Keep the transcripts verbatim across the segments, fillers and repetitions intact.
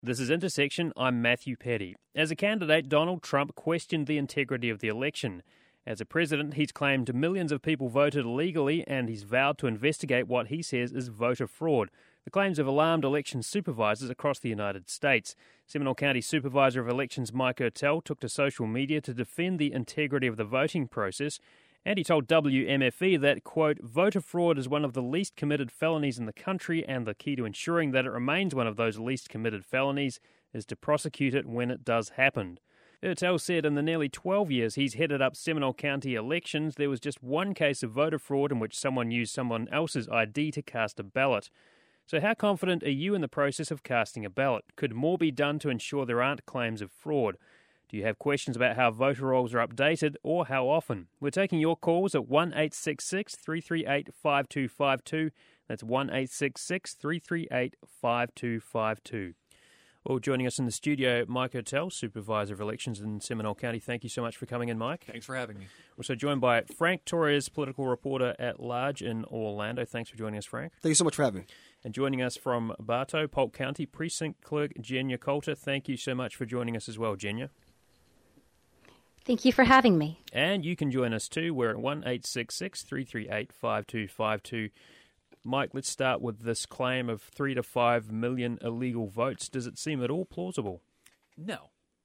This is Intersection. I'm Matthew Petty. As a candidate, Donald Trump questioned the integrity of the election. As a president, he's claimed millions of people voted illegally, and he's vowed to investigate what he says is voter fraud. The claims have alarmed election supervisors across the United States. Seminole County Supervisor of Elections Mike Ertel took to social media to defend the integrity of the voting process, and he told W M F E that, quote, voter fraud is one of the least committed felonies in the country, and the key to ensuring that it remains one of those least committed felonies is to prosecute it when it does happen. Ertel said in the nearly twelve years he's headed up Seminole County elections, there was just one case of voter fraud in which someone used someone else's I D to cast a ballot. So how confident are you in the process of casting a ballot? Could more be done to ensure there aren't claims of fraud? Do you have questions about how voter rolls are updated or how often? We're taking your calls at one eight six six, three three eight, five two five two. That's one eight six six, three three eight, five two five two. Well, joining us in the studio, Mike Ertel, Supervisor of Elections in Seminole County. Thank you so much for coming in, Mike. Thanks for having me. We're also joined by Frank Torres, political reporter at large in Orlando. Thanks for joining us, Frank. Thank you so much for having me. And joining us from Bartow, Polk County, Precinct Clerk Jenya Coulter. Thank you so much for joining us as well, Jenya. Thank you for having me. And you can join us too. We're at one eight six six, three three eight, five two five two. Mike, let's start with this claim of three to five million illegal votes. Does it seem at all plausible? No.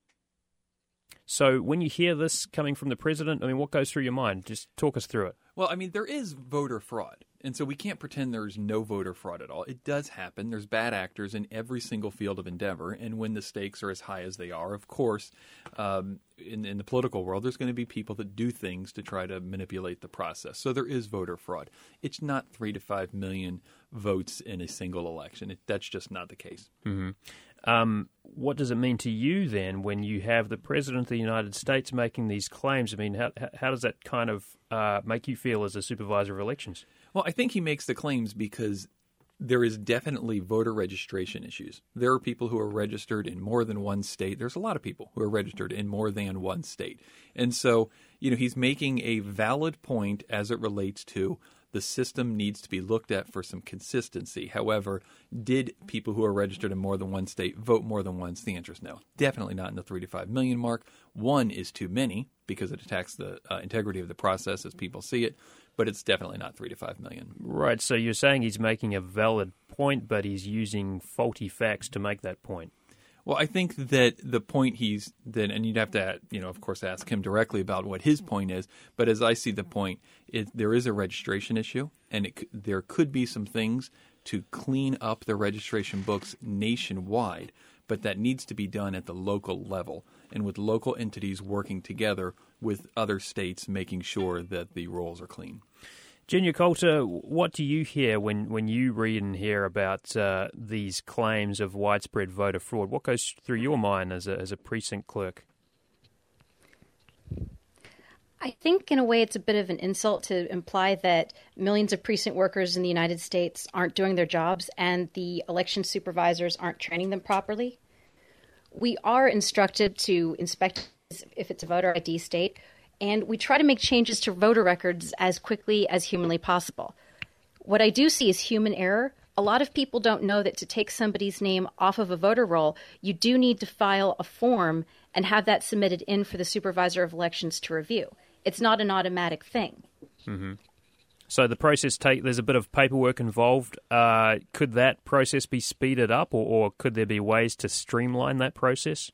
So when you hear this coming from the president, I mean, what goes through your mind? Just talk us through it. Well, I mean, there is voter fraud. And so we can't pretend there's no voter fraud at all. It does happen. There's bad actors in every single field of endeavor. And when the stakes are as high as they are, of course, um, in, in the political world, there's going to be people that do things to try to manipulate the process. So there is voter fraud. It's not three to five million votes in a single election. It, that's just not the case. Mm-hmm. Um, what does it mean to you then when you have the President of the United States making these claims? I mean, how, how does that kind of uh, make you feel as a supervisor of elections? Well, I think he makes the claims because there is definitely voter registration issues. There are people who are registered in more than one state. There's a lot of people who are registered in more than one state. And so, you know, he's making a valid point as it relates to the system needs to be looked at for some consistency. However, did people who are registered in more than one state vote more than once? The answer is no. Definitely not in the three to five million mark. One is too many because it attacks the uh, integrity of the process as people see it, but it's definitely not three to five million. Right. So you're saying he's making a valid point, but he's using faulty facts to make that point. Well, I think that the point he's then, and you'd have to, you know, of course, ask him directly about what his point is. But as I see the point, it, there is a registration issue, and it, there could be some things to clean up the registration books nationwide, but that needs to be done at the local level and with local entities working together with other states, making sure that the rolls are clean. Jenya Coulter, what do you hear when, when you read and hear about uh, these claims of widespread voter fraud? What goes through your mind as a, as a precinct clerk? I think in a way it's a bit of an insult to imply that millions of precinct workers in the United States aren't doing their jobs and the election supervisors aren't training them properly. We are instructed to inspect if it's a voter I D state, and we try to make changes to voter records as quickly as humanly possible. What I do see is human error. A lot of people don't know that to take somebody's name off of a voter roll, you do need to file a form and have that submitted in for the supervisor of elections to review. It's not an automatic thing. Mm-hmm. So the process, take there's a bit of paperwork involved. Uh, could that process be speeded up, or, or could there be ways to streamline that process?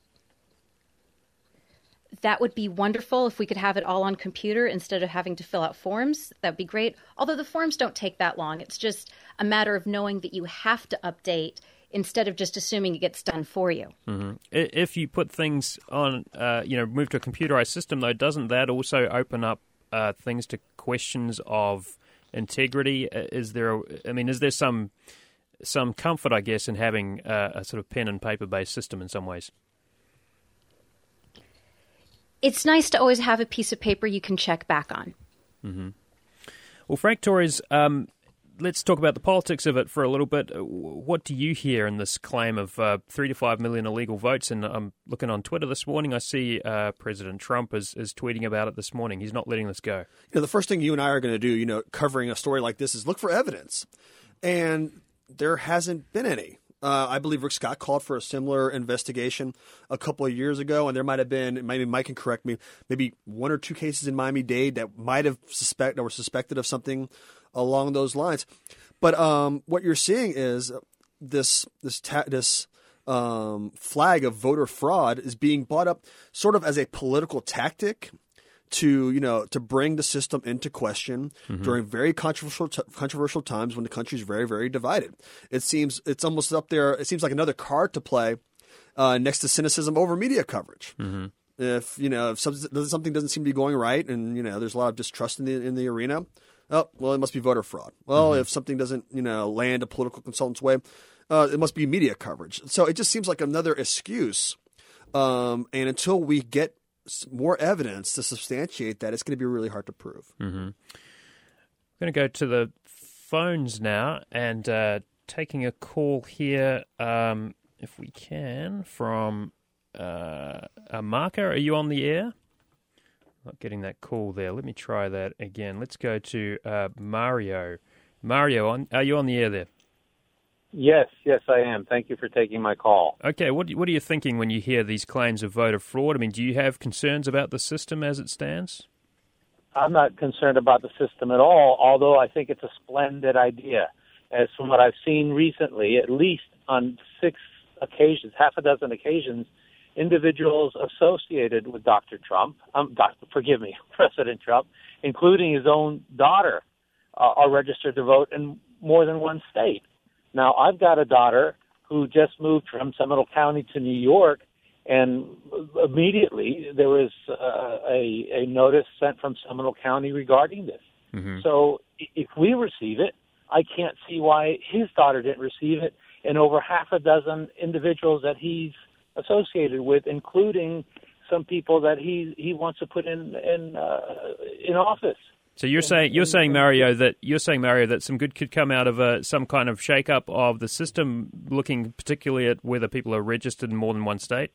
That would be wonderful if we could have it all on computer instead of having to fill out forms. That would be great. Although the forms don't take that long. It's just a matter of knowing that you have to update instead of just assuming it gets done for you. Mm-hmm. If you put things on, uh, you know, move to a computerized system, though, doesn't that also open up uh, things to questions of integrity? Is there, a, I mean, is there some some comfort, I guess, in having uh, a sort of pen and paper based system in some ways? It's nice to always have a piece of paper you can check back on. Mm-hmm. Well, Frank Torres, um, let's talk about the politics of it for a little bit. What do you hear in this claim of uh, three to five million illegal votes? And I'm looking on Twitter this morning. I see uh, President Trump is, is tweeting about it this morning. He's not letting this go. You know, the first thing you and I are going to do, you know, covering a story like this is look for evidence. And there hasn't been any. Uh, I believe Rick Scott called for a similar investigation a couple of years ago, and there might have been, maybe Mike can correct me, maybe one or two cases in Miami-Dade that might have suspect that were suspected of something along those lines. But um, what you're seeing is this this ta- this um, flag of voter fraud is being brought up sort of as a political tactic to, you know, to bring the system into question mm-hmm. during very controversial t- controversial times when the country is very, very divided. It seems it's almost up there. It seems like another card to play uh, next to cynicism over media coverage. Mm-hmm. If you know if something, something doesn't seem to be going right, and you know there's a lot of distrust in the in the arena, oh well, it must be voter fraud. Well, mm-hmm. if something doesn't you know land a political consultant's way, uh, it must be media coverage. So it just seems like another excuse. Um, and until we get more evidence to substantiate that, it's going to be really hard to prove. Mm-hmm. I'm going to go to the phones now and uh, taking a call here, um, if we can, from uh, uh, Marco. Are you on the air? Not getting that call there. Let me try that again. Let's go to uh, Mario. Mario, on, are you on the air there? Yes, yes, I am. Thank you for taking my call. Okay, what what are you thinking when you hear these claims of voter fraud? I mean, do you have concerns about the system as it stands? I'm not concerned about the system at all, although I think it's a splendid idea. As from what I've seen recently, at least on six occasions, half a dozen occasions, individuals associated with Doctor Trump, um, Doctor, forgive me, President Trump, including his own daughter, uh, are registered to vote in more than one state. Now, I've got a daughter who just moved from Seminole County to New York, and immediately there was uh, a, a notice sent from Seminole County regarding this. Mm-hmm. So if we receive it, I can't see why his daughter didn't receive it, and over half a dozen individuals that he's associated with, including some people that he he wants to put in in uh, in office. So you're saying you're saying Mario that you're saying Mario that some good could come out of a, some kind of shake-up of the system, looking particularly at whether people are registered in more than one state?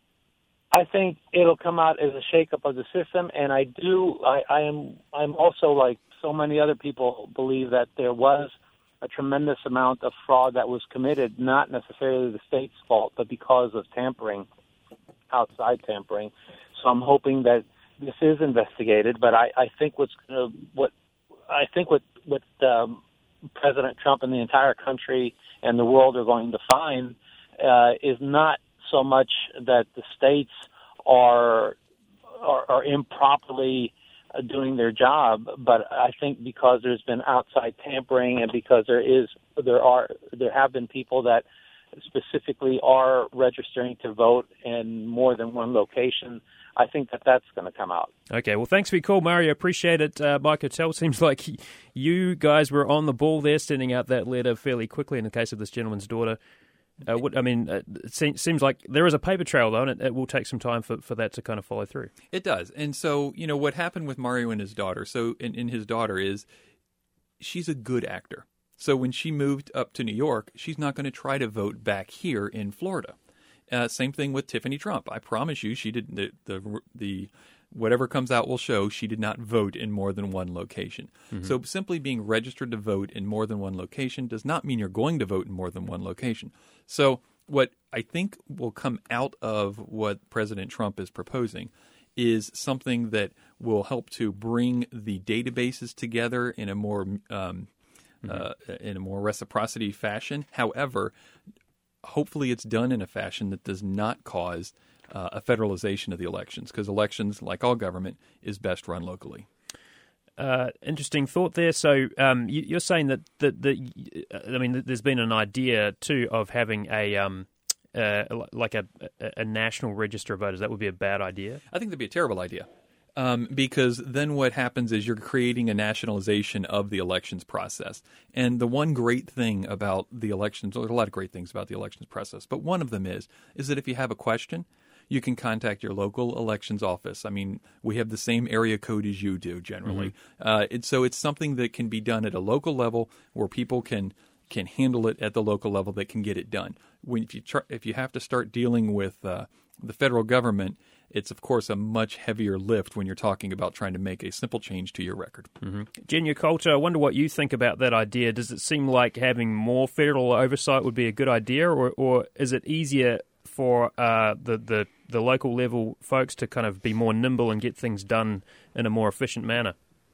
I think it'll come out as a shake-up of the system, and I do. I, I am. I'm also, like so many other people, believe that there was a tremendous amount of fraud that was committed, not necessarily the state's fault, but because of tampering, outside tampering. So I'm hoping that this is investigated, but I, I think what's uh, what I think what what um, President Trump and the entire country and the world are going to find uh, is not so much that the states are are, are improperly uh, doing their job, but I think because there's been outside tampering and because there is there are there have been people that specifically are registering to vote in more than one location. I think that that's going to come out. Okay, well, thanks for your call, Mario. Appreciate it. Uh, Mike Hotel, seems like you guys were on the ball there, sending out that letter fairly quickly in the case of this gentleman's daughter. Uh, what, I mean, it seems like there is a paper trail, though, and it, it will take some time for, for that to kind of follow through. It does. And so, you know, what happened with Mario and his daughter, so in, in his daughter is she's a good actor. So when she moved up to New York, she's not going to try to vote back here in Florida. Uh, same thing with Tiffany Trump. I promise you, she didn't. The, the the whatever comes out will show she did not vote in more than one location. Mm-hmm. So simply being registered to vote in more than one location does not mean you're going to vote in more than one location. So what I think will come out of what President Trump is proposing is something that will help to bring the databases together in a more um, mm-hmm. uh, in a more reciprocity fashion. However, hopefully it's done in a fashion that does not cause uh, a federalization of the elections, because elections, like all government, is best run locally. Uh, interesting thought there. So um, you, you're saying that, that, that, I mean, there's been an idea, too, of having a um, uh, like a, a national register of voters. That would be a bad idea? I think that'd be a terrible idea. Um, because then what happens is you're creating a nationalization of the elections process. And the one great thing about the elections, there's a lot of great things about the elections process, but one of them is, is that if you have a question, you can contact your local elections office. I mean, we have the same area code as you do generally. Mm-hmm. Uh, it, so it's something that can be done at a local level where people can can handle it at the local level that can get it done. When if you try, if you have to start dealing with uh, the federal government, it's, of course, a much heavier lift when you're talking about trying to make a simple change to your record. Mm-hmm. Genya Coulter, I wonder what you think about that idea. Does it seem like having more federal oversight would be a good idea, or, or is it easier for uh, the, the, the local level folks to kind of be more nimble and get things done in a more efficient manner?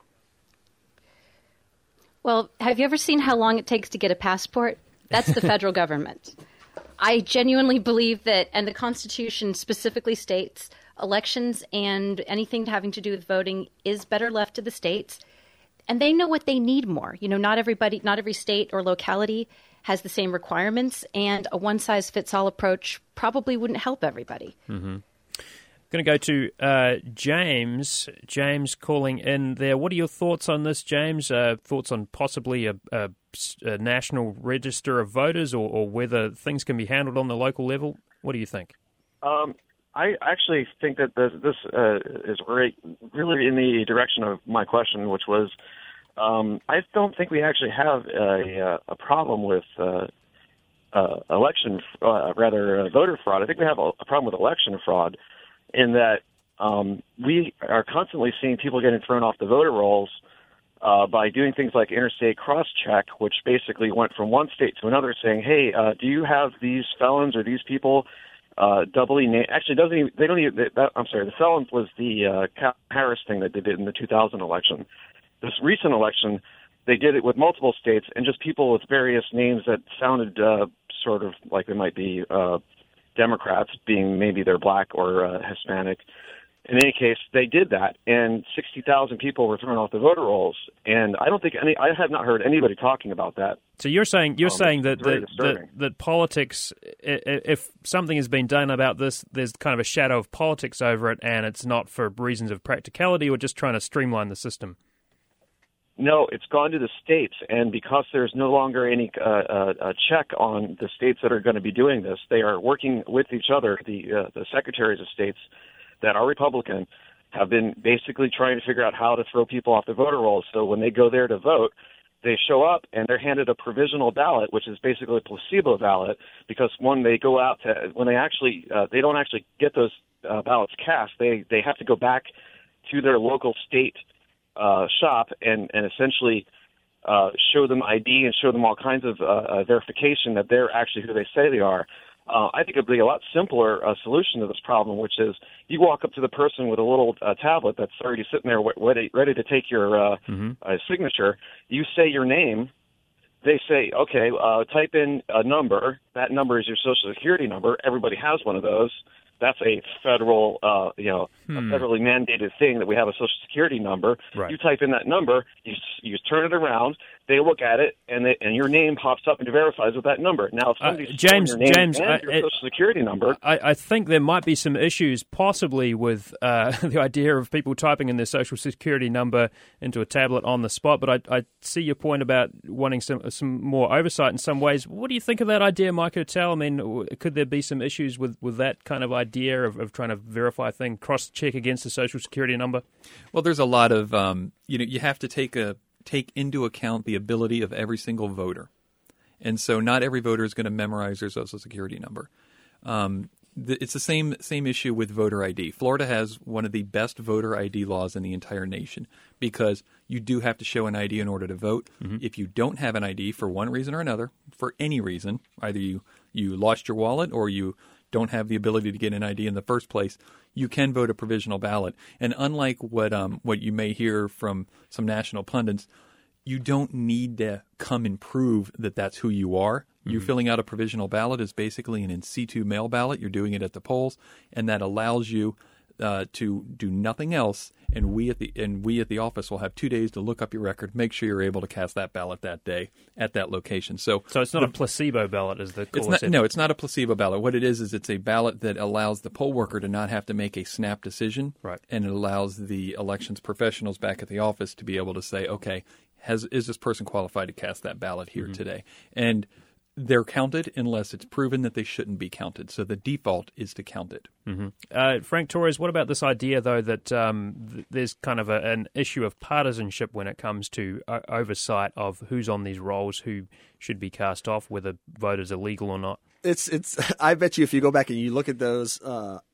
Well, have you ever seen how long it takes to get a passport? That's the federal government. I genuinely believe that, and the Constitution specifically states, elections and anything having to do with voting is better left to the states. And they know what they need more. You know, not everybody, not every state or locality has the same requirements, and a one-size-fits-all approach probably wouldn't help everybody. Mm-hmm. Going to go to uh, James. James calling in there. What are your thoughts on this, James? Uh, thoughts on possibly a, a, a national register of voters, or, or whether things can be handled on the local level? What do you think? Um, I actually think that this, this uh, is right, really in the direction of my question, which was, um, I don't think we actually have a, a problem with uh, uh, election, uh, rather uh, voter fraud. I think we have a, a problem with election fraud, in that um, we are constantly seeing people getting thrown off the voter rolls uh, by doing things like interstate cross-check, which basically went from one state to another saying, hey, uh, do you have these felons or these people uh, doubly named? Actually, doesn't even, they don't even, that, I'm sorry, the felons was the uh, Harris thing that they did in the two thousand election. This recent election, they did it with multiple states and just people with various names that sounded uh, sort of like they might be uh, Democrats, being maybe they're black or uh, Hispanic. In any case, they did that, and sixty thousand people were thrown off the voter rolls. And I don't think any, I have not heard anybody talking about that. So you're saying you're um, saying that that, that that politics, if something has been done about this, there's kind of a shadow of politics over it, and it's not for reasons of practicality or just trying to streamline the system. No, it's gone to the states, and because there's no longer any uh, uh, check on the states that are going to be doing this, they are working with each other. The uh, the secretaries of states that are Republican have been basically trying to figure out how to throw people off the voter rolls. So when they go there to vote, they show up and they're handed a provisional ballot, which is basically a placebo ballot, because when they go out to when they actually uh, they don't actually get those uh, ballots cast. They they have to go back to their local state Uh, shop and, and essentially uh, show them I D and show them all kinds of uh, uh, verification that they're actually who they say they are. Uh, I think it would be a lot simpler uh, solution to this problem, which is you walk up to the person with a little uh, tablet that's already sitting there ready, ready to take your uh, mm-hmm. uh, signature. You say your name. They say, okay, uh, type in a number. That number is your Social Security number. Everybody has one of those. That's a federal, uh, you know, hmm. a federally mandated thing that we have a Social Security number. Right. You type in that number, you you turn it around, they look at it, and they, and your name pops up and verifies with that number. Now, if somebody's uh, James, your name James, and I, your it, Social Security number, I, I think there might be some issues, possibly with uh, the idea of people typing in their Social Security number into a tablet on the spot. But I, I see your point about wanting some some more oversight in some ways. What do you think of that idea, Mike Ertel? I mean, could there be some issues with, with that kind of idea of, of trying to verify things, cross-check against the Social Security number? Well, there's a lot of, um, you know, you have to take a take into account the ability of every single voter. And so not every voter is going to memorize their Social Security number. Um, the, it's the same same issue with voter I D. Florida has one of the best voter I D laws in the entire nation because you do have to show an I D in order to vote. Mm-hmm. If you don't have an I D for one reason or another, for any reason, either you, you lost your wallet or you don't have the ability to get an I D in the first place, you can vote a provisional ballot. And unlike what um, what you may hear from some national pundits, you don't need to come and prove that that's who you are. Mm-hmm. You filling out a provisional ballot is basically an in situ mail ballot. You're doing it at the polls, and that allows you uh, to do nothing else. And we at the and we at the office will have two days to look up your record, make sure you're able to cast that ballot that day at that location. So, so it's not the, a placebo ballot, is the it's not, no, it's not a placebo ballot. What it is is it's a ballot that allows the poll worker to not have to make a snap decision, right? And it allows the elections professionals back at the office to be able to say, okay, has is this person qualified to cast that ballot here mm-hmm. today? And they're counted unless it's proven that they shouldn't be counted. So the default is to count it. Mm-hmm. Uh, Frank Torres, what about this idea, though, that um, th- there's kind of a, an issue of partisanship when it comes to uh, oversight of who's on these rolls, who should be cast off, whether voters are legal or not? It's it's. I bet you if you go back and you look at those uh,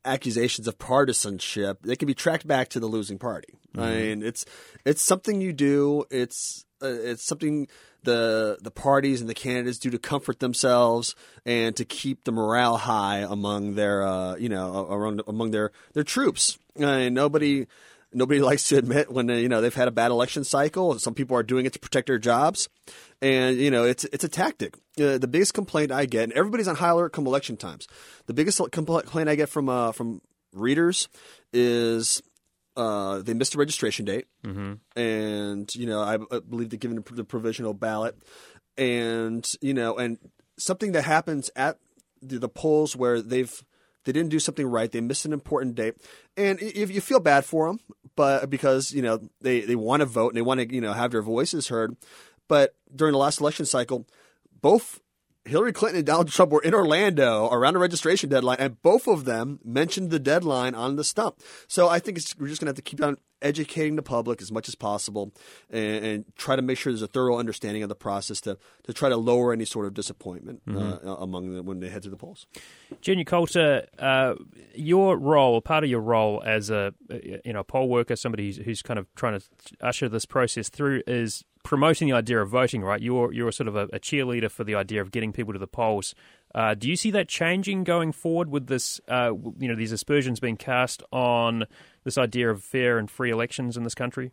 accusations of partisanship, they can be tracked back to the losing party. Mm-hmm. I mean, it's it's something you do. It's uh, it's something the the parties and the candidates do to comfort themselves and to keep the morale high among their uh, you know around, among their their troops. And nobody. Nobody likes to admit when you know they've had a bad election cycle. Some people are doing it to protect their jobs, and you know it's it's a tactic. Uh, the biggest complaint I get, and everybody's on high alert come election times. The biggest complaint I get from uh, from readers is uh, they missed the registration date, mm-hmm. and you know I, I believe they're given the provisional ballot, and you know and something that happens at the, the polls where they've. They didn't do something right. They missed an important date, and if you feel bad for them, but because you know they, they want to vote and they want to you know have their voices heard. But during the last election cycle, both Hillary Clinton and Donald Trump were in Orlando around the registration deadline, and both of them mentioned the deadline on the stump. So I think it's, we're just going to have to keep on educating the public as much as possible and, and try to make sure there's a thorough understanding of the process to, to try to lower any sort of disappointment mm-hmm. uh, among them when they head to the polls. Jenya Coulter, uh, your role, part of your role as a you know poll worker, somebody who's, who's kind of trying to usher this process through, is promoting the idea of voting, right? You're you're sort of a, a cheerleader for the idea of getting people to the polls. Uh, do you see that changing going forward with this, uh, you know, these aspersions being cast on this idea of fair and free elections in this country?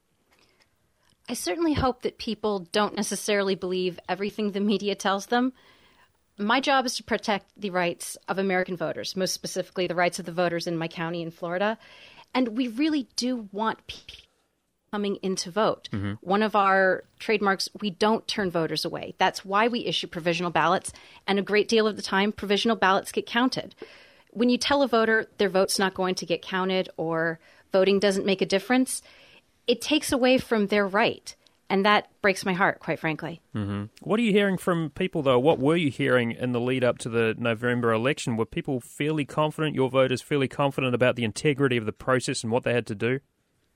I certainly hope that people don't necessarily believe everything the media tells them. My job is to protect the rights of American voters, most specifically the rights of the voters in my county in Florida. And we really do want people coming in to vote. Mm-hmm. One of our trademarks, we don't turn voters away. That's why we issue provisional ballots. And a great deal of the time, provisional ballots get counted. When you tell a voter their vote's not going to get counted or voting doesn't make a difference, it takes away from their right. And that breaks my heart, quite frankly. Mm-hmm. What are you hearing from people, though? What were you hearing in the lead up to the November election? Were people fairly confident, your voters fairly confident about the integrity of the process and what they had to do?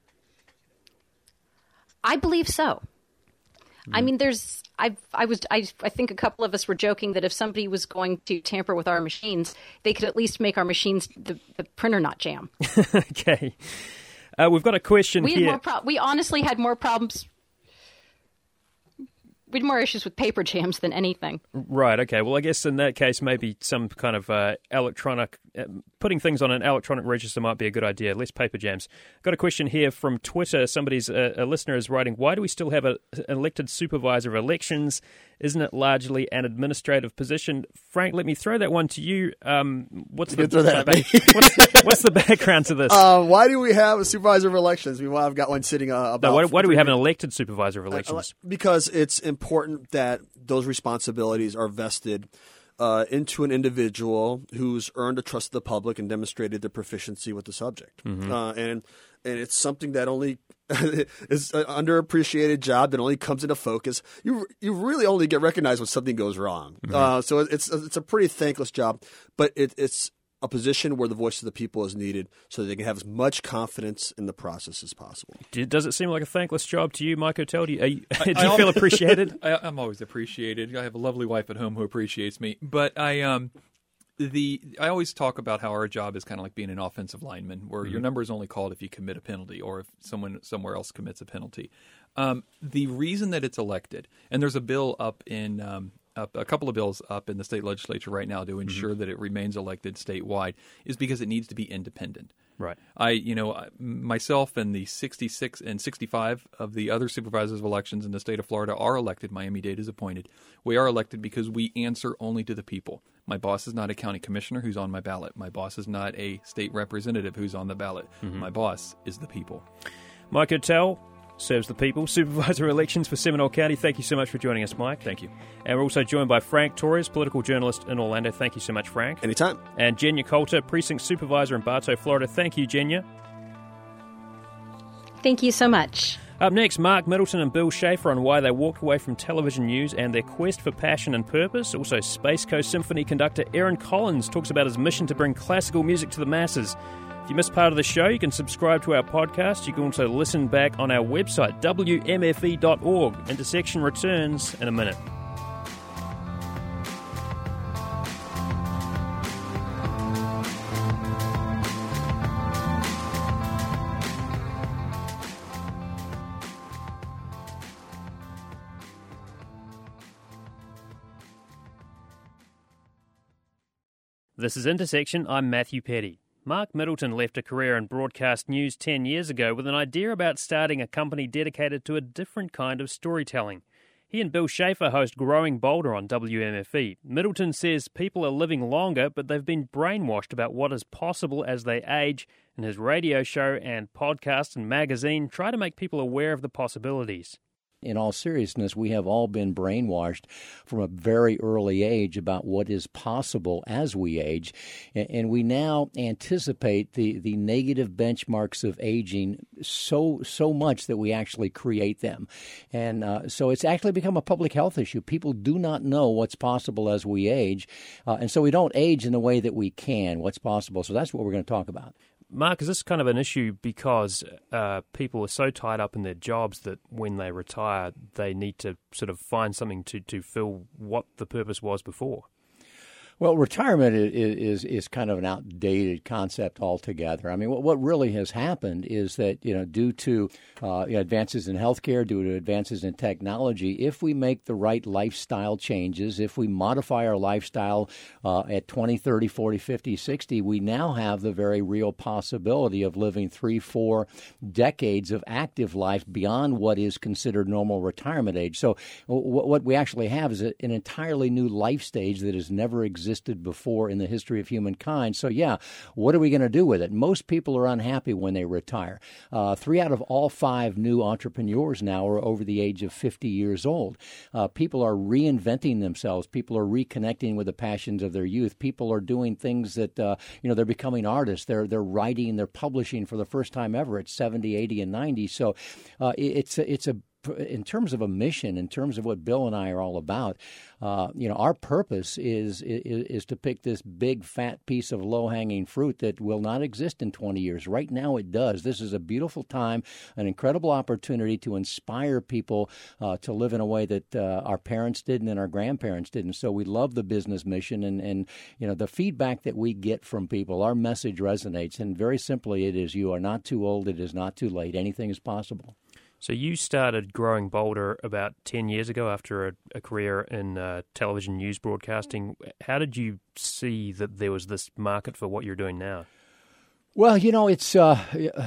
I believe so. Mm. I mean, there's, I, I was, I, I think a couple of us were joking that if somebody was going to tamper with our machines, they could at least make our machines, the, the printer not jam. Okay. Uh, we've got a question we had here. More pro- we honestly had more problems. We had more issues with paper jams than anything. Right, okay. Well, I guess in that case, maybe some kind of uh, electronic, uh, putting things on an electronic register might be a good idea, less paper jams. Got a question here from Twitter. Somebody's, uh, a listener is writing, why do we still have a, an elected supervisor of elections? Isn't it largely an administrative position? Frank, let me throw that one to you. Um, what's, the, that back, what's, what's the background to this? Uh, why do we have a supervisor of elections? Meanwhile, I've got one sitting uh, about... No, why, why do we have an elected supervisor of elections? Uh, because it's important that those responsibilities are vested uh, into an individual who's earned the trust of the public and demonstrated their proficiency with the subject. Mm-hmm. Uh, and and it's something that only is an underappreciated job that only comes into focus. You you really only get recognized when something goes wrong. Mm-hmm. Uh, so it's it's a pretty thankless job, but it, it's a position where the voice of the people is needed so that they can have as much confidence in the process as possible. Does it seem like a thankless job to you, Mike O'Tell? Do you, you, do you feel appreciated? I, I'm always appreciated. I have a lovely wife at home who appreciates me. But I um, the I always talk about how our job is kind of like being an offensive lineman, where mm-hmm. your number is only called if you commit a penalty or if someone somewhere else commits a penalty. Um, the reason that it's elected, and there's a bill up in um, Up, a couple of bills up in the state legislature right now to ensure mm-hmm. that it remains elected statewide, is because it needs to be independent. Right. I, you know, myself and the sixty-six and sixty-five of the other supervisors of elections in the state of Florida are elected. Miami-Dade is appointed. We are elected because we answer only to the people. My boss is not a county commissioner who's on my ballot. My boss is not a state representative who's on the ballot. Mm-hmm. My boss is the people. Mike O'Tell serves the people, supervisor of elections for Seminole County. Thank you so much for joining us, Mike. Thank you. And we're also joined by Frank Torres, political journalist in Orlando. Thank you so much, Frank. Anytime. And Jenya Coulter, precinct supervisor in Bartow, Florida. Thank you, Jenya. Thank you so much. Up next, Mark Middleton and Bill Schaefer on why they walked away from television news and their quest for passion and purpose. Also, Space Coast Symphony conductor Aaron Collins talks about his mission to bring classical music to the masses. If you missed part of the show, you can subscribe to our podcast. You can also listen back on our website, W M F E dot org. Intersection returns in a minute. This is Intersection. I'm Matthew Petty. Mark Middleton left a career in broadcast news ten years ago with an idea about starting a company dedicated to a different kind of storytelling. He and Bill Schaefer host Growing Bolder on W M F E. Middleton says people are living longer, but they've been brainwashed about what is possible as they age, and his radio show and podcast and magazine try to make people aware of the possibilities. In all seriousness, we have all been brainwashed from a very early age about what is possible as we age, and we now anticipate the, the negative benchmarks of aging so so much that we actually create them. And uh, so it's actually become a public health issue. People do not know what's possible as we age, uh, and so we don't age in the way that we can, what's possible. So that's what we're going to talk about. Mark, is this kind of an issue because uh, people are so tied up in their jobs that when they retire, they need to sort of find something to, to fill what the purpose was before? Well, retirement is, is is kind of an outdated concept altogether. I mean, what, what really has happened is that, you know, due to uh, you know, advances in healthcare, due to advances in technology, if we make the right lifestyle changes, if we modify our lifestyle uh, at twenty, thirty, forty, fifty, sixty, we now have the very real possibility of living three, four decades of active life beyond what is considered normal retirement age. So w- what we actually have is a, an entirely new life stage that has never existed existed before in the history of humankind. So, yeah, what are we going to do with it? Most people are unhappy when they retire. Uh, three out of all five new entrepreneurs now are over the age of fifty years old. Uh, people are reinventing themselves. People are reconnecting with the passions of their youth. People are doing things that, uh, you know, they're becoming artists. They're they're writing, they're publishing for the first time ever at seventy, eighty, and ninety. So uh, it's a, it's a in terms of a mission, in terms of what Bill and I are all about, uh, you know, our purpose is, is is to pick this big, fat piece of low-hanging fruit that will not exist in twenty years. Right now it does. This is a beautiful time, an incredible opportunity to inspire people uh, to live in a way that uh, our parents didn't and our grandparents didn't. So we love the business mission, and, and, you know, the feedback that we get from people, our message resonates. And very simply, it is, you are not too old, it is not too late. Anything is possible. So you started Growing Bolder about ten years ago after a, a career in uh, television news broadcasting. How did you see that there was this market for what you're doing now? Well, you know, it's uh,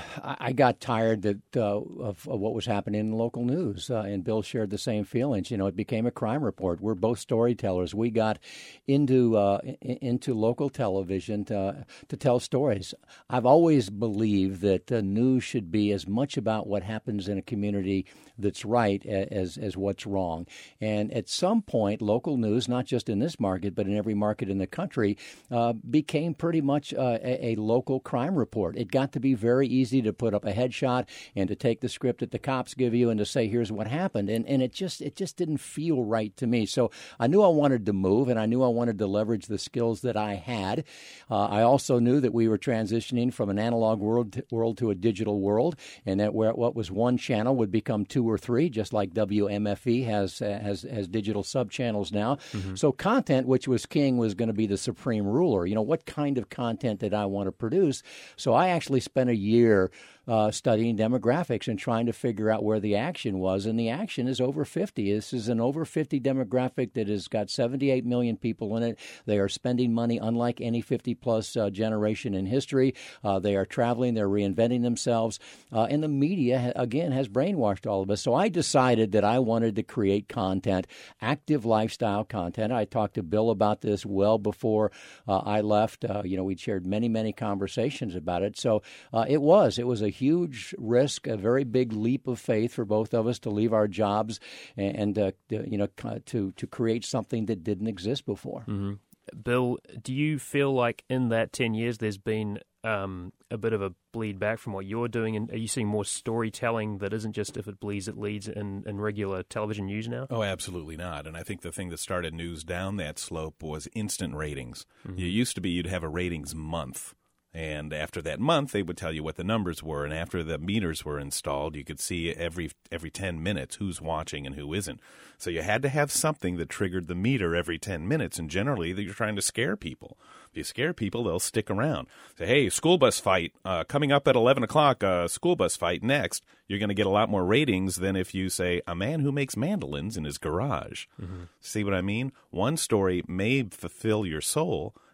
I got tired that, uh, of, of what was happening in local news, uh, and Bill shared the same feelings. You know, it became a crime report. We're both storytellers. We got into uh, into local television to, to tell stories. I've always believed that uh, news should be as much about what happens in a community that's right as as what's wrong. And at some point, local news, not just in this market, but in every market in the country, uh, became pretty much uh, a, a local crime report. It got to be very easy to put up a headshot and to take the script that the cops give you and to say, here's what happened. And and it just it just didn't feel right to me. So I knew I wanted to move, and I knew I wanted to leverage the skills that I had. Uh, I also knew that we were transitioning from an analog world to, world to a digital world, and that where what was one channel would become two or three, just like W M F E has uh, has has digital sub-channels now. Mm-hmm. So content, which was king, was going to be the supreme ruler. You know, what kind of content did I want to produce? So I actually spent a year uh, studying demographics and trying to figure out where the action was, and the action is over fifty. This is an over fifty demographic that has got seventy-eight million people in it. They are spending money unlike any fifty-plus uh, generation in history. Uh, they are traveling. They're reinventing themselves. Uh, and the media, again, has brainwashed all of us. So I decided that I wanted to create content, active lifestyle content. I talked to Bill about this well before uh, I left. Uh, you know, we'd shared many, many conversations about it. So uh, it was. It was a huge risk, a very big leap of faith for both of us to leave our jobs and, uh, you know, to, to create something that didn't exist before. Mm-hmm. Bill, do you feel like in that ten years there's been um, a bit of a bleed back from what you're doing? And are you seeing more storytelling that isn't just if it bleeds, it leads in, in regular television news now? Oh, absolutely not. And I think the thing that started news down that slope was instant ratings. Mm-hmm. It used to be you'd have a ratings month. And after that month, they would tell you what the numbers were. And after the meters were installed, you could see every every ten minutes who's watching and who isn't. So you had to have something that triggered the meter every ten minutes. And generally, you're trying to scare people. If you scare people, they'll stick around. Say, hey, school bus fight uh, coming up at eleven o'clock, uh, school bus fight next. You're going to get a lot more ratings than if you say, a man who makes mandolins in his garage. Mm-hmm. See what I mean? One story may fulfill your soul,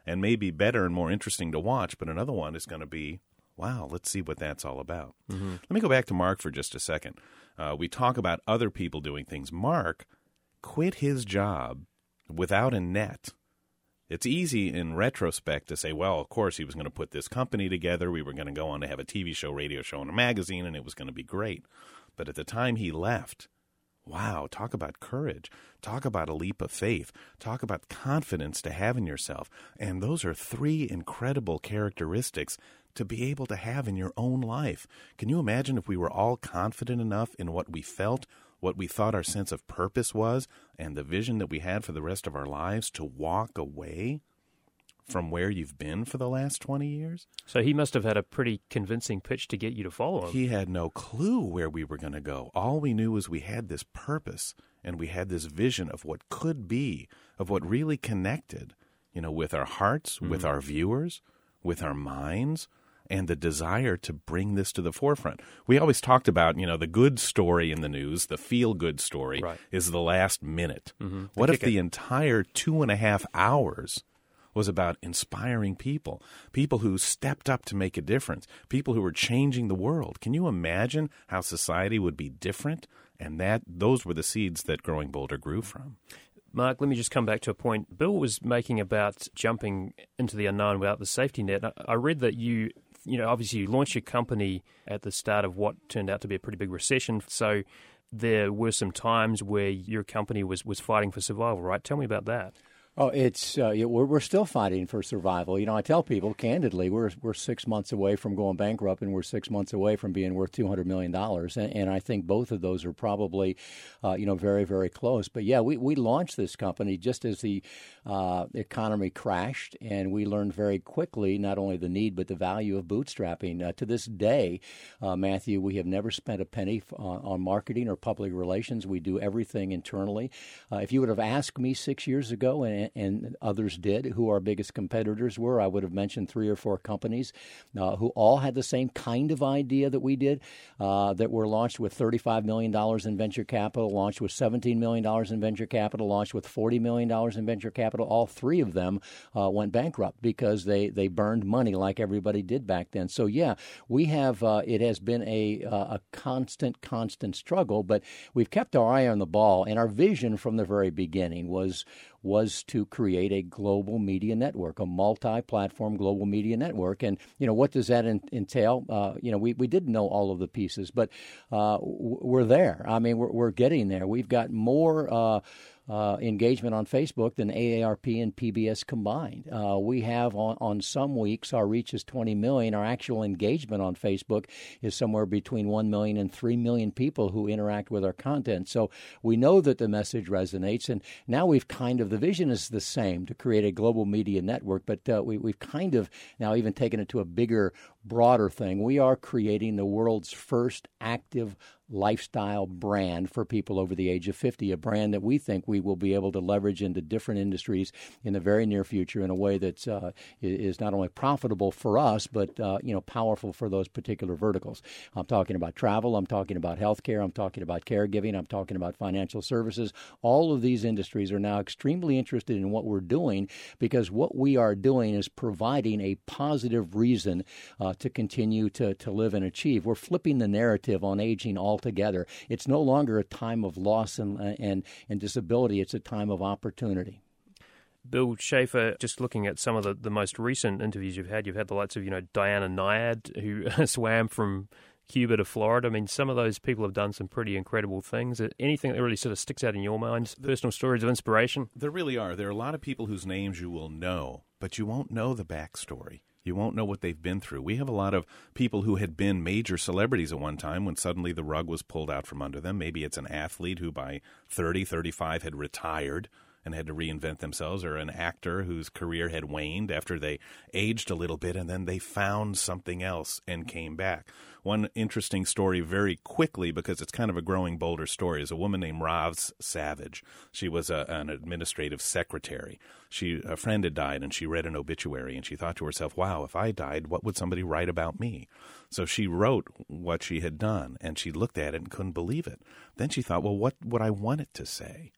and maybe better and more interesting to watch, but another one is going to be, wow, let's see what that's all about. Mm-hmm. Let me go back to Mark for just a second. Uh, we talk about other people doing things. Mark quit his job without a net. It's easy in retrospect to say, well, of course he was going to put this company together. We were going to go on to have a T V show, radio show, and a magazine, and it was going to be great. But at the time he left, wow, talk about courage. Talk about a leap of faith. Talk about confidence to have in yourself. And those are three incredible characteristics to be able to have in your own life. Can you imagine if we were all confident enough in what we felt, what we thought our sense of purpose was, and the vision that we had for the rest of our lives to walk away from where you've been for the last twenty years? So he must have had a pretty convincing pitch to get you to follow him. He had no clue where we were going to go. All we knew was we had this purpose, and we had this vision of what could be, of what really connected, you know, with our hearts, mm-hmm. with our viewers, with our minds, and the desire to bring this to the forefront. We always talked about, you know, the good story in the news, the feel-good story, right. is the last minute. Mm-hmm. What if the entire two and a half hours was about inspiring people, people who stepped up to make a difference, people who were changing the world? Can you imagine how society would be different? And that those were the seeds that Growing Bolder grew from. Mark, let me just come back to a point Bill was making about jumping into the unknown without the safety net. I read that you, you know, obviously you launched your company at the start of what turned out to be a pretty big recession. So there were some times where your company was, was fighting for survival, right? Tell me about that. Oh, it's uh, we're we're still fighting for survival. You know, I tell people candidly, we're we're six months away from going bankrupt, and we're six months away from being worth two hundred million dollars. And, and I think both of those are probably, uh, you know, very very close. But yeah, we, we launched this company just as the uh, economy crashed, and we learned very quickly not only the need but the value of bootstrapping. Uh, to this day, uh, Matthew, we have never spent a penny on, on marketing or public relations. We do everything internally. Uh, if you would have asked me six years ago, and and others did, who our biggest competitors were, I would have mentioned three or four companies uh, who all had the same kind of idea that we did, uh, that were launched with thirty-five million dollars in venture capital, launched with seventeen million dollars in venture capital, launched with forty million dollars in venture capital. All three of them uh, went bankrupt because they, they burned money like everybody did back then. So, yeah, we have, uh, it has been a, uh, a constant, constant struggle, but we've kept our eye on the ball, and our vision from the very beginning was was to create a global media network, a multi-platform global media network. And, you know, what does that in, entail? Uh, you know, we, we didn't know all of the pieces, but uh, we're there. I mean, we're, we're getting there. We've got more uh, uh, engagement on Facebook than A A R P and P B S combined. Uh, we have on, on some weeks, our reach is twenty million. Our actual engagement on Facebook is somewhere between one million and three million people who interact with our content. So we know that the message resonates. And now we've kind of, the vision is the same, to create a global media network, but uh, we, we've kind of now even taken it to a bigger, broader thing. We are creating the world's first active lifestyle brand for people over the age of fifty, a brand that we think we will be able to leverage into different industries in the very near future in a way that uh, is not only profitable for us, but uh, you know, powerful for those particular verticals. I'm talking about travel, I'm talking about healthcare, I'm talking about caregiving, I'm talking about financial services. All of these industries are now extremely interested in what we're doing, because what we are doing is providing a positive reason uh, to continue to, to live and achieve. We're flipping the narrative on aging all altogether. It's no longer a time of loss and, and, and disability. It's a time of opportunity. Bill Schaefer, just looking at some of the, the most recent interviews you've had, you've had the likes of, you know, Diana Nyad, who swam from Cuba to Florida. I mean, some of those people have done some pretty incredible things. Anything that really sort of sticks out in your mind, personal stories of inspiration? There really are. There are a lot of people whose names you will know, but you won't know the backstory. You won't know what they've been through. We have a lot of people who had been major celebrities at one time when suddenly the rug was pulled out from under them. Maybe it's an athlete who by thirty, thirty-five had retired and had to reinvent themselves, or an actor whose career had waned after they aged a little bit, and then they found something else and came back. One interesting story very quickly, because it's kind of a growing bolder story, is a woman named Roz Savage. She was a, an administrative secretary. She a friend had died, and she read an obituary, and she thought to herself, wow, if I died, what would somebody write about me? So she wrote what she had done, and she looked at it and couldn't believe it. Then she thought, well, what would I want it to say?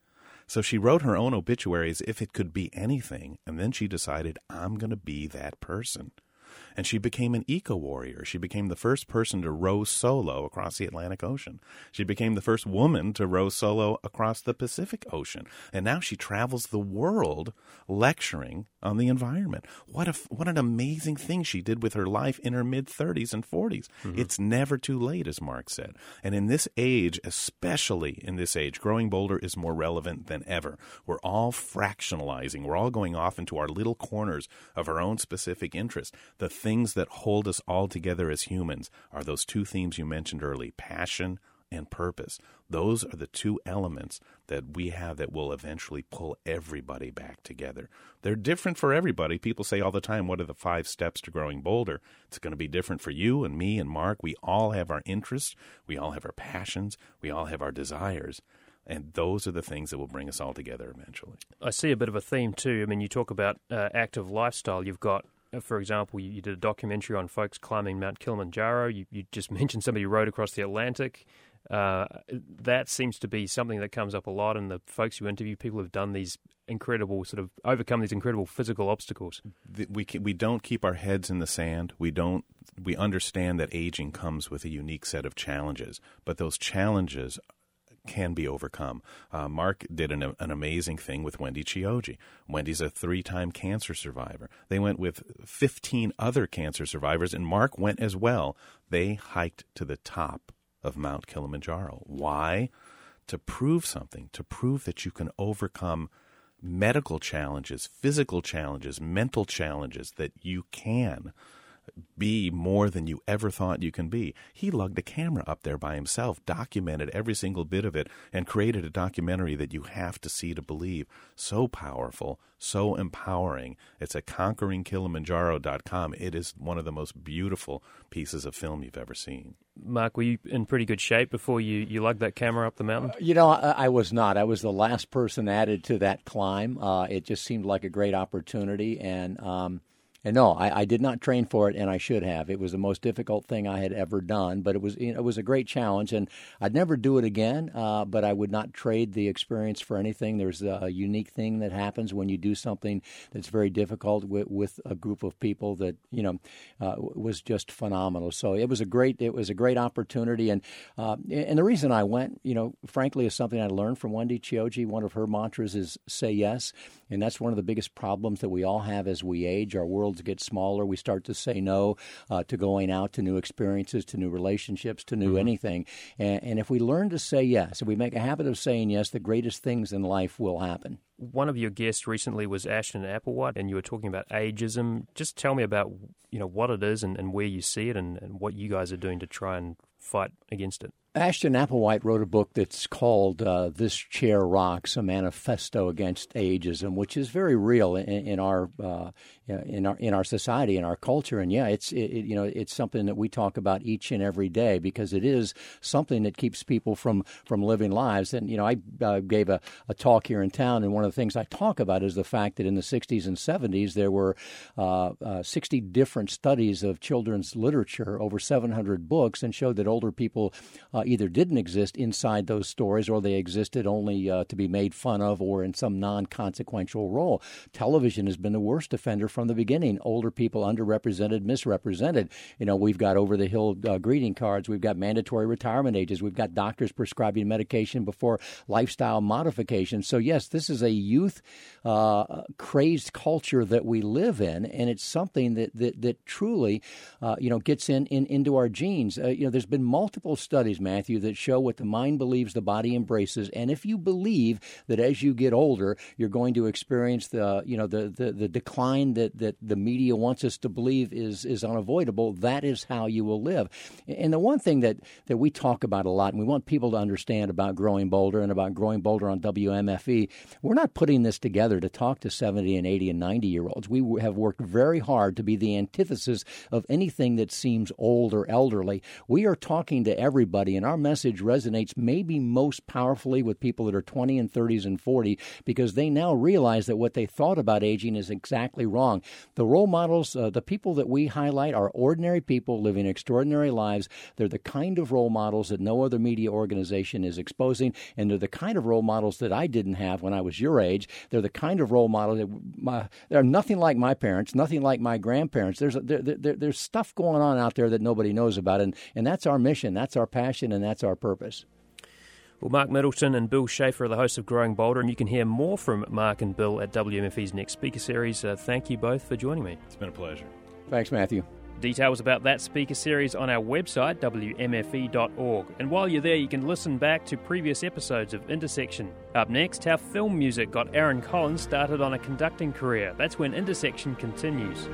So she wrote her own obituary as if it could be anything, and then she decided, I'm going to be that person. And she became an eco-warrior. She became the first person to row solo across the Atlantic Ocean. She became the first woman to row solo across the Pacific Ocean. And now she travels the world lecturing on the environment. What a, what an amazing thing she did with her life in her mid-thirties and forties. Mm-hmm. It's never too late, as Mark said. And in this age, especially in this age, Growing Bolder is more relevant than ever. We're all fractionalizing. We're all going off into our little corners of our own specific interest. The things that hold us all together as humans are those two themes you mentioned early, passion and purpose. Those are the two elements that we have that will eventually pull everybody back together. They're different for everybody. People say all the time, what are the five steps to growing bolder? It's going to be different for you and me and Mark. We all have our interests. We all have our passions. We all have our desires. And those are the things that will bring us all together eventually. I see a bit of a theme too. I mean, you talk about uh, active lifestyle. You've got, for example, you, you did a documentary on folks climbing Mount Kilimanjaro. You, you just mentioned somebody who rode across the Atlantic. Uh, that seems to be something that comes up a lot in the folks you interview. People have done these incredible, sort of overcome these incredible physical obstacles. We can, we don't keep our heads in the sand. We don't. We understand that aging comes with a unique set of challenges, but those challenges can be overcome. Uh, Mark did an, an amazing thing with Wendy Chioggi. Wendy's a three-time cancer survivor. They went with fifteen other cancer survivors, and Mark went as well. They hiked to the top of Mount Kilimanjaro. Why? To prove something, to prove that you can overcome medical challenges, physical challenges, mental challenges, that you can be more than you ever thought you can be. He lugged a camera up there by himself, documented every single bit of it, and created a documentary that you have to see to believe. So powerful, so empowering. It's at conquering kilimanjaro dot com. It is one of the most beautiful pieces of film you've ever seen. Mark, were you in pretty good shape before you, you lugged that camera up the mountain? Uh, you know, I, I was not. I was the last person added to that climb. Uh, it just seemed like a great opportunity, and um, And no, I, I did not train for it, and I should have. It was the most difficult thing I had ever done, but it was you know, it was a great challenge, and I'd never do it again, uh, but I would not trade the experience for anything. There's a unique thing that happens when you do something that's very difficult with, with a group of people that, you know, uh, was just phenomenal. So it was a great it was a great opportunity, and uh, and the reason I went, you know, frankly, is something I learned from Wendy Chioggi. One of her mantras is say yes, and that's one of the biggest problems that we all have as we age. Our world get smaller, we start to say no uh, to going out, to new experiences, to new relationships, to new mm-hmm. anything. And, and if we learn to say yes, if we make a habit of saying yes, the greatest things in life will happen. One of your guests recently was Ashton Applewhite, and you were talking about ageism. Just tell me about you know what it is and, and where you see it, and, and what you guys are doing to try and fight against it. Ashton Applewhite wrote a book that's called uh, This Chair Rocks, a Manifesto Against Ageism, which is very real in, in our uh, in our in our society, in our culture. And yeah, it's it, you know it's something that we talk about each and every day because it is something that keeps people from, from living lives. And you know, I uh, gave a, a talk here in town, and one of the things I talk about is the fact that in the sixties and seventies there were uh, uh, sixty different studies of children's literature, over seven hundred books, and showed that older people uh, either didn't exist inside those stories or they existed only uh, to be made fun of or in some non-consequential role. Television has been the worst offender from the beginning. Older people underrepresented, misrepresented. You know, we've got over-the-hill uh, greeting cards. We've got mandatory retirement ages. We've got doctors prescribing medication before lifestyle modification. So, yes, this is a youth-crazed uh, culture that we live in, and it's something that that, that truly, uh, you know, gets in, in into our genes. Uh, you know, there's been multiple studies, Matthew, that show what the mind believes the body embraces. And if you believe that as you get older, you're going to experience the, you know, the, the, the decline that, that the media wants us to believe is, is unavoidable, that is how you will live. And the one thing that, that we talk about a lot, and we want people to understand about Growing Bolder and about Growing Bolder on W M F E, we're not not putting this together to talk to seventy and eighty and ninety year olds. We have worked very hard to be the antithesis of anything that seems old or elderly. We are talking to everybody, and our message resonates maybe most powerfully with people that are twenty and thirties and forty, because they now realize that what they thought about aging is exactly wrong. The role models, uh, the people that we highlight are ordinary people living extraordinary lives. They're the kind of role models that no other media organization is exposing, and they're the kind of role models that I didn't have when I was your age. They're the kind of role models that my, they're nothing like my parents, nothing like my grandparents. There's a, there, there, there's stuff going on out there that nobody knows about, and, and that's our mission, that's our passion, and that's our purpose. Well, Mark Middleton and Bill Schaefer are the hosts of Growing Bolder, and you can hear more from Mark and Bill at W M F E's next speaker series. Uh, thank you both for joining me. It's been a pleasure. Thanks, Matthew. Details about that speaker series on our website, W M F E dot org. And while you're there, you can listen back to previous episodes of Intersection. Up next, how film music got Aaron Collins started on a conducting career. That's when Intersection continues.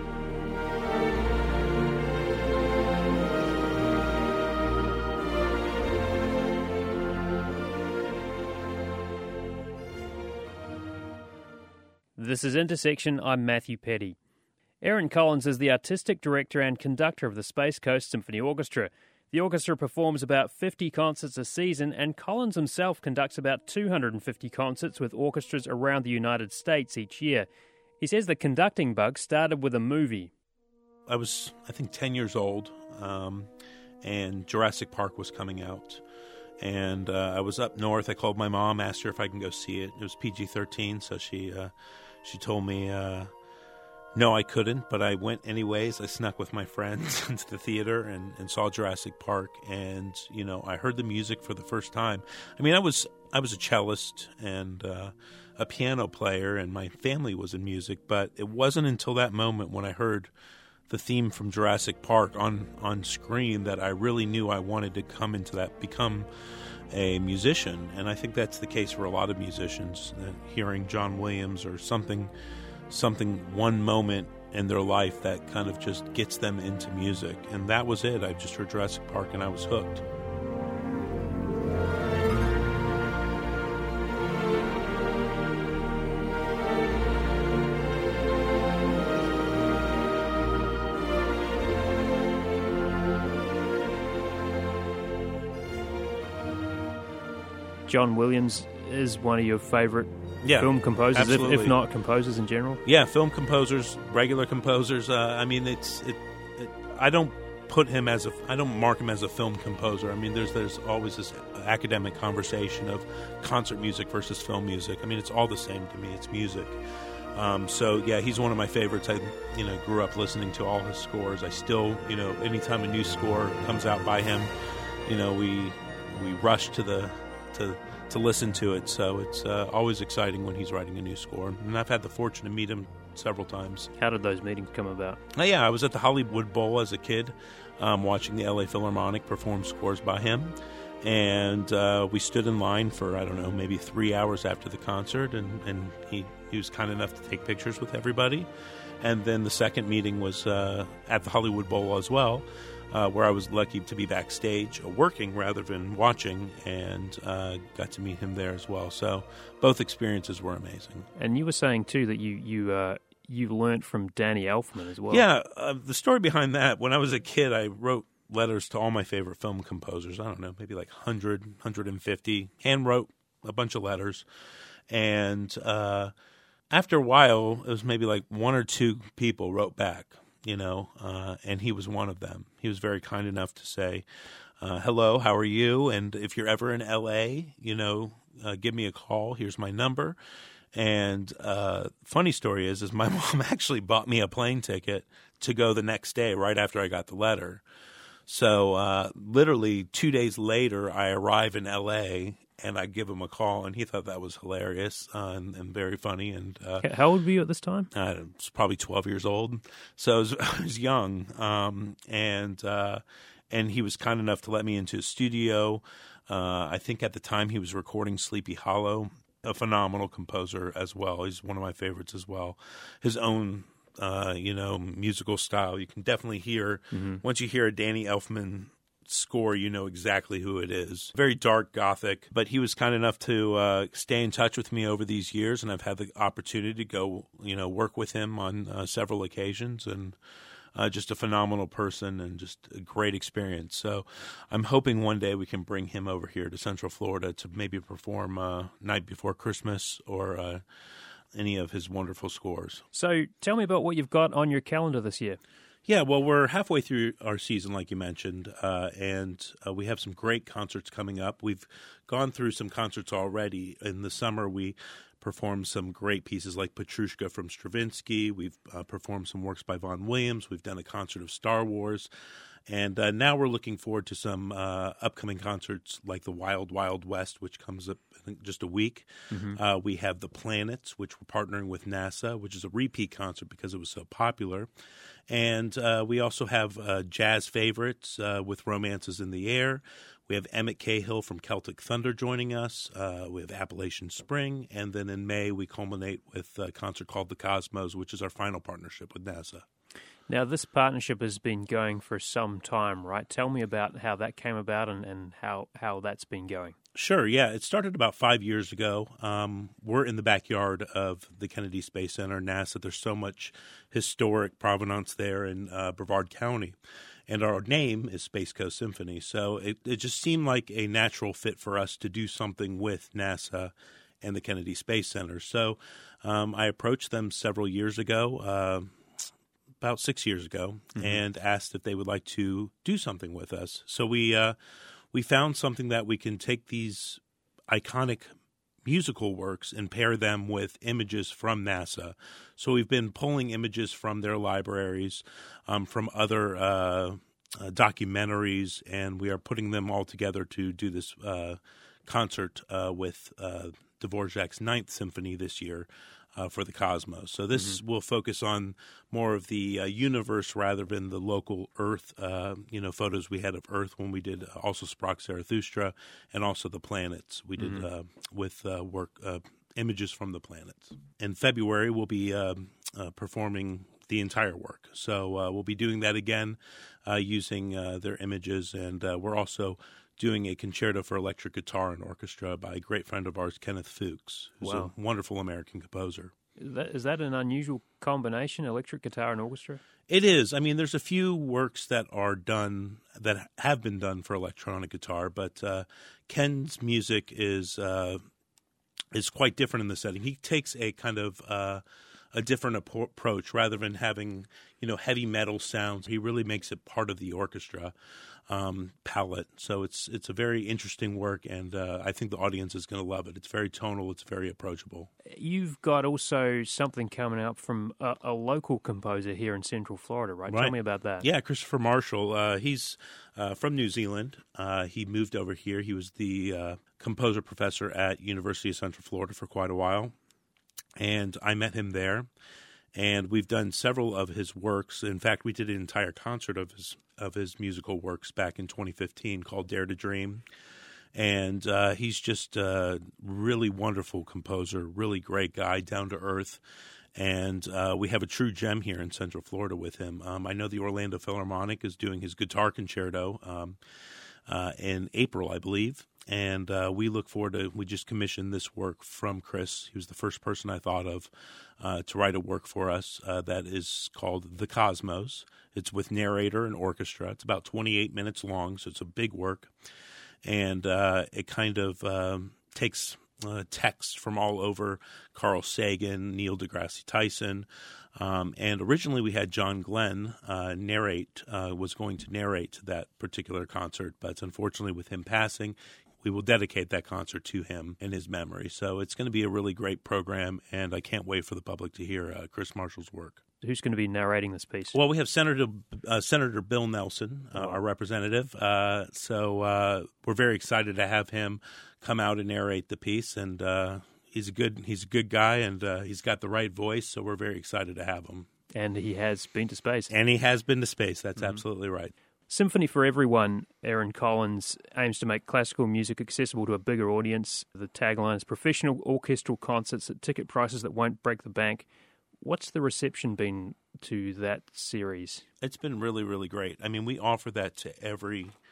This is Intersection. I'm Matthew Petty. Aaron Collins is the artistic director and conductor of the Space Coast Symphony Orchestra. The orchestra performs about fifty concerts a season, and Collins himself conducts about two hundred fifty concerts with orchestras around the United States each year. He says the conducting bug started with a movie. I was, I think, ten years old, um, and Jurassic Park was coming out. And uh, I was up north. I called my mom, asked her if I can go see it. It was P G thirteen, so she uh, she told me uh, no, I couldn't, but I went anyways. I snuck with my friends into the theater and, and saw Jurassic Park, and you know, I heard the music for the first time. I mean, I was I was a cellist and uh, a piano player, and my family was in music, but it wasn't until that moment when I heard the theme from Jurassic Park on, on screen that I really knew I wanted to come into that, become a musician. And I think that's the case for a lot of musicians, that hearing John Williams or something, something, one moment in their life that kind of just gets them into music. And that was it. I just heard Jurassic Park and I was hooked. John Williams is one of your favourite yeah, film composers, if, if not composers in general? Yeah, film composers, regular composers. Uh, I mean, it's it, it. I don't put him as a. I don't mark him as a film composer. I mean, there's there's always this academic conversation of concert music versus film music. I mean, it's all the same to me. It's music. Um, so yeah, he's one of my favorites. I you know grew up listening to all his scores. I still you know anytime a new score comes out by him, you know we we rush to the to to listen to it. So it's uh, always exciting when he's writing a new score. And I've had the fortune to meet him several times. How did those meetings come about? Uh, yeah, I was at the Hollywood Bowl as a kid, um, watching the L A Philharmonic perform scores by him. And uh, we stood in line for, I don't know, maybe three hours after the concert, and, and he, he was kind enough to take pictures with everybody. And then the second meeting was uh, at the Hollywood Bowl as well, uh, where I was lucky to be backstage, uh, working rather than watching, and uh, got to meet him there as well. So both experiences were amazing. And you were saying, too, that you you uh, you learned from Danny Elfman as well. Yeah, uh, the story behind that, when I was a kid, I wrote letters to all my favorite film composers. I don't know, maybe like one hundred, one hundred fifty. Hand wrote a bunch of letters. And uh, after a while, it was maybe like one or two people wrote back, you know, uh, and he was one of them. He was very kind enough to say, uh, hello, how are you? And if you're ever in L A, you know, uh, give me a call. Here's my number. And uh, funny story is, is my mom actually bought me a plane ticket to go the next day right after I got the letter. So uh, literally two days later, I arrive in L A and I give him a call, and he thought that was hilarious uh, and, and very funny. And uh, how old were you at this time? I was probably twelve years old, so I was, I was young. Um, and uh, and he was kind enough to let me into his studio. Uh, I think at the time he was recording Sleepy Hollow, a phenomenal composer as well. He's one of my favorites as well. His own. Uh, you know, musical style. You can definitely hear, mm-hmm. once you hear a Danny Elfman score, you know exactly who it is. Very dark Gothic, but he was kind enough to uh, stay in touch with me over these years, and I've had the opportunity to go, you know, work with him on uh, several occasions, and uh, just a phenomenal person and just a great experience. So I'm hoping one day we can bring him over here to Central Florida to maybe perform uh, Night Before Christmas or uh, any of his wonderful scores. So tell me about what you've got on your calendar this year. Yeah, well, we're halfway through our season, like you mentioned, uh, and uh, we have some great concerts coming up. We've gone through some concerts already. In the summer, we performed some great pieces like Petrushka from Stravinsky. We've uh, performed some works by Vaughan Williams. We've done a concert of Star Wars. And uh, now we're looking forward to some uh, upcoming concerts like the Wild Wild West, which comes up I think just a week. Mm-hmm. Uh, we have the Planets, which we're partnering with NASA, which is a repeat concert because it was so popular. And uh, we also have uh, jazz favorites uh, with Romances in the Air. We have Emmett Cahill from Celtic Thunder joining us. Uh, we have Appalachian Spring. And then in May, we culminate with a concert called The Cosmos, which is our final partnership with NASA. Now, this partnership has been going for some time, right? Tell me about how that came about and, and how, how that's been going. Sure, yeah. It started about five years ago. Um, we're in the backyard of the Kennedy Space Center, NASA. There's so much historic provenance there in uh, Brevard County. And our name is Space Coast Symphony. So it, it just seemed like a natural fit for us to do something with NASA and the Kennedy Space Center. So um, I approached them several years ago, uh, about six years ago, mm-hmm. and asked if they would like to do something with us. So we uh, we found something that we can take these iconic musical works and pair them with images from NASA. So we've been pulling images from their libraries, um, from other uh, uh, documentaries, and we are putting them all together to do this uh, concert uh, with uh, Dvorak's Ninth Symphony this year uh, for the Cosmos. So this mm-hmm. will focus on more of the uh, universe rather than the local Earth, uh, you know, photos we had of Earth when we did also Sprach Zarathustra and also the planets. We did mm-hmm. uh, with uh, work uh, images from the planets. In February, we'll be uh, uh, performing the entire work. So uh, we'll be doing that again uh, using uh, their images, and uh, we're also doing a concerto for electric guitar and orchestra by a great friend of ours, Kenneth Fuchs, who's wow. a wonderful American composer. Is that, is that an unusual combination, electric guitar and orchestra? It is. I mean, there's a few works that are done, that have been done for electronic guitar, but uh, Ken's music is uh, is quite different in the setting. He takes a kind of uh, a different ap- approach. Rather than having, you know, heavy metal sounds, he really makes it part of the orchestra um, palette. So it's it's a very interesting work, and uh, I think the audience is going to love it. It's very tonal. It's very approachable. You've got also something coming up from a, a local composer here in Central Florida, right? right? Tell me about that. Yeah, Christopher Marshall. Uh, he's uh, from New Zealand. Uh, he moved over here. He was the uh, composer professor at University of Central Florida for quite a while, and I met him there. And we've done several of his works. In fact, we did an entire concert of his of his musical works back in twenty fifteen called Dare to Dream. And uh, he's just a really wonderful composer, really great guy, down to earth. And uh, we have a true gem here in Central Florida with him. Um, I know the Orlando Philharmonic is doing his guitar concerto um, uh, in April, I believe. And uh, we look forward to, we just commissioned this work from Chris. He was the first person I thought of uh, to write a work for us uh, that is called The Cosmos. It's with narrator and orchestra. It's about twenty-eight minutes long, so it's a big work. And uh, it kind of um, takes uh, text from all over Carl Sagan, Neil deGrasse Tyson. Um, and originally we had John Glenn uh, narrate, uh, was going to narrate that particular concert, but unfortunately with him passing, we will dedicate that concert to him in his memory. So it's going to be a really great program, and I can't wait for the public to hear uh, Chris Marshall's work. Who's going to be narrating this piece? Well, we have Senator uh, Senator Bill Nelson, uh, oh. our representative. Uh, so uh, we're very excited to have him come out and narrate the piece, and uh, he's a good he's a good guy, and uh, he's got the right voice. So we're very excited to have him. And he has been to space. And he has been to space. That's mm-hmm. absolutely right. Symphony for Everyone, Aaron Collins, aims to make classical music accessible to a bigger audience. The tagline is professional orchestral concerts at ticket prices that won't break the bank. What's the reception been to that series? It's been really, really great. I mean, we offer that to every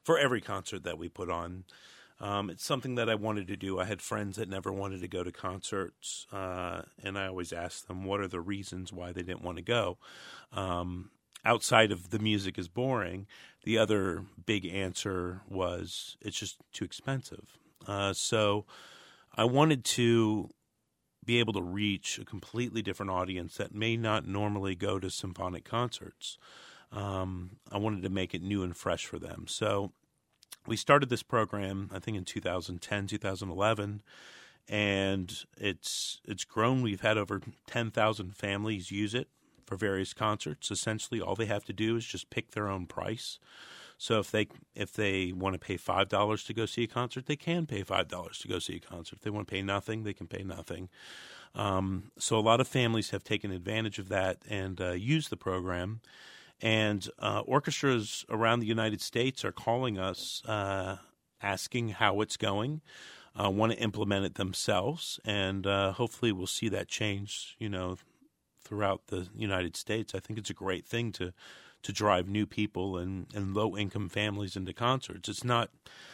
for every concert that we put on. Um, it's something that I wanted to do. I had friends that never wanted to go to concerts, uh, and I always asked them what are the reasons why they didn't want to go. Um, outside of the music is boring, the other big answer was it's just too expensive. Uh, so I wanted to be able to reach a completely different audience that may not normally go to symphonic concerts. Um, I wanted to make it new and fresh for them. So we started this program, I think, in two thousand ten, two thousand eleven, and it's it's grown. We've had over ten thousand families use it for various concerts. Essentially, all they have to do is just pick their own price. So if they if they want to pay five dollars to go see a concert, they can pay five dollars to go see a concert. If they want to pay nothing, they can pay nothing. Um, so a lot of families have taken advantage of that and uh, used the program. And uh, orchestras around the United States are calling us, uh, asking how it's going, uh, want to implement it themselves, and uh, hopefully we'll see that change, you know, throughout the United States. I think it's a great thing to to drive new people and, and low-income families into concerts. It's not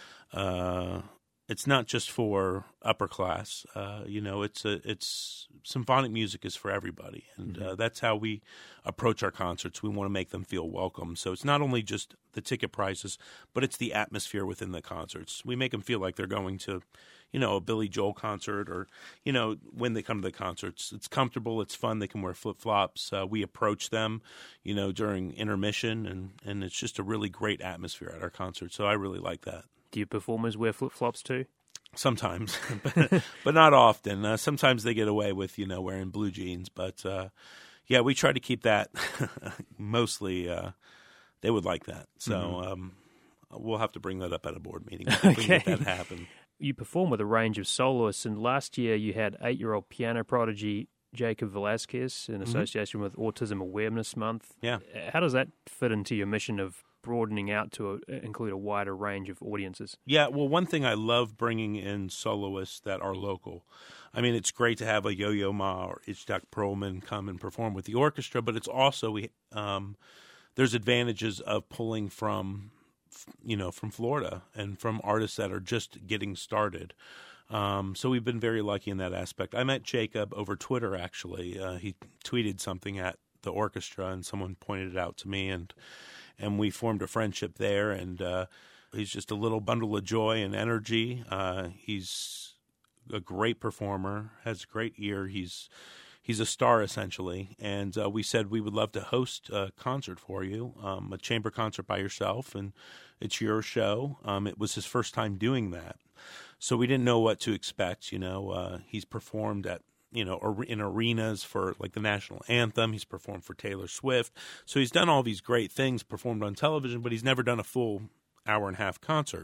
uh, it's not just for upper class. Uh, you know, it's a, it's symphonic music is for everybody, and mm-hmm. uh, that's how we approach our concerts. We want to make them feel welcome. So it's not only just the ticket prices, but it's the atmosphere within the concerts. We make them feel like they're going to, you know, a Billy Joel concert, or, you know, when they come to the concerts, it's comfortable, it's fun. They can wear flip flops. Uh, we approach them, you know, during intermission, and, and it's just a really great atmosphere at our concerts. So I really like that. Do your performers wear flip flops too? Sometimes, but, but not often. Uh, sometimes they get away with, you know, wearing blue jeans. But, uh, yeah, we try to keep that mostly. Uh, they would like that. So mm-hmm. um, we'll have to bring that up at a board meeting. If we can get that happen. You perform with a range of soloists, and last year you had eight-year-old piano prodigy Jacob Velasquez in association mm-hmm. with Autism Awareness Month. Yeah. How does that fit into your mission of broadening out to a, include a wider range of audiences? Yeah, well, one thing I love bringing in soloists that are local. I mean, it's great to have a Yo-Yo Ma or Itzhak Perlman come and perform with the orchestra, but it's also we um, there's advantages of pulling from, you know, from Florida and from artists that are just getting started. Um, so we've been very lucky in that aspect. I met Jacob over Twitter, actually. Uh, he tweeted something at the orchestra, and someone pointed it out to me, and and we formed a friendship there. And uh, he's just a little bundle of joy and energy. Uh, he's a great performer, has a great ear. He's he's a star, essentially. And uh, we said we would love to host a concert for you, um, a chamber concert by yourself, and it's your show. Um, it was his first time doing that. So we didn't know what to expect. You know, uh, he's performed at, you know, in arenas for like the national anthem. He's performed for Taylor Swift. So he's done all these great things, performed on television, but he's never done a full hour and a half concert.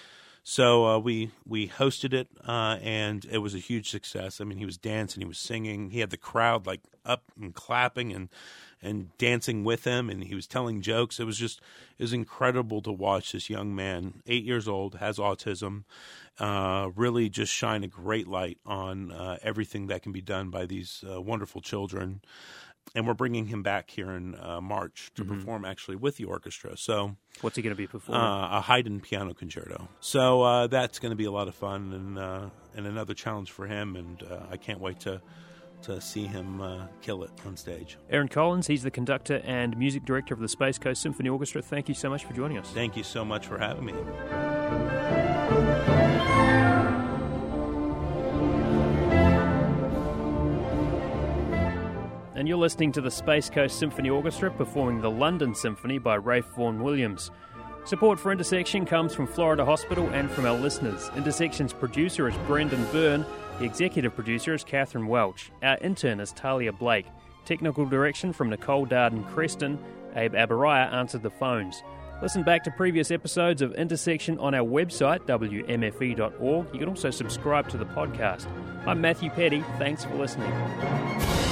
So uh, we we hosted it, uh, and it was a huge success. I mean, he was dancing, he was singing. He had the crowd like up and clapping and and dancing with him, and he was telling jokes. It was just it was incredible to watch this young man, eight years old, has autism, uh, really just shine a great light on uh, everything that can be done by these uh, wonderful children. And we're bringing him back here in uh, March to mm-hmm. perform actually with the orchestra. So, what's he going to be performing? Uh, a Haydn piano concerto. So uh, that's going to be a lot of fun and uh, and another challenge for him. And uh, I can't wait to to see him uh, kill it on stage. Aaron Collins, he's the conductor and music director of the Space Coast Symphony Orchestra. Thank you so much for joining us. Thank you so much for having me. And you're listening to the Space Coast Symphony Orchestra performing the London Symphony by Rafe Vaughan Williams. Support for Intersection comes from Florida Hospital and from our listeners. Intersection's producer is Brendan Byrne. The executive producer is Catherine Welch. Our intern is Talia Blake. Technical direction from Nicole Darden-Creston. Abe Abaraya answered the phones. Listen back to previous episodes of Intersection on our website, w m f e dot org. You can also subscribe to the podcast. I'm Matthew Petty. Thanks for listening.